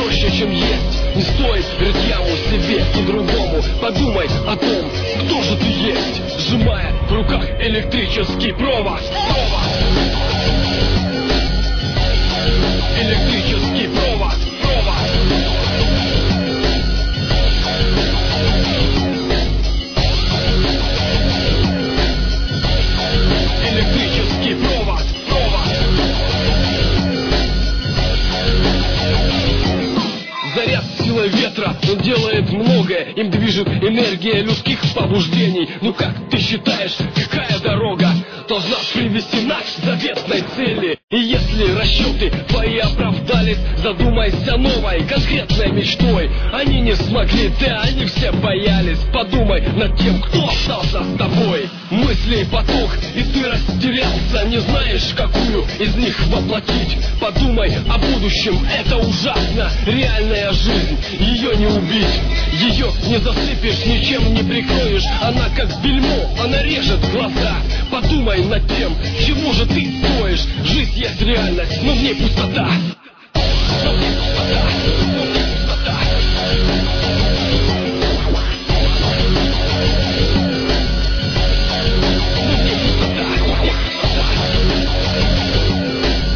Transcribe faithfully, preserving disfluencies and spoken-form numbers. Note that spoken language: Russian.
проще, чем есть. Не стоит рыть яму себе и другому. Подумай о том, кто же ты есть, сжимая в руках электрический провод. Провод. Электрический провод. Провод. Электрический провод. Провод. Заряд силой ветра, он делает многое. Им движет энергия людских побуждений. Ну как ты считаешь, какая дорога должна привести нас к заветной цели? И если расчеты твои оправдались, задумайся новой, конкретной мечтой. Они не смогли, да они все боялись. Подумай над тем, кто остался с тобой. Мыслей поток, и ты растерялся, не знаешь, какую из них воплотить. Подумай о будущем, это ужасно. Реальная жизнь, ее не убить. Ее не засыпешь, ничем не прикроешь. Она как бельмо, она режет глаза. Подумай над тем, чего же ты стоишь. Жизнь есть реальность, но в ней пустота.